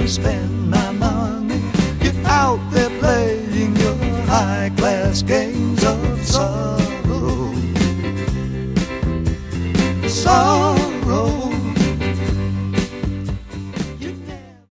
to spend my money. You're out there playing your high-class games of sorrow.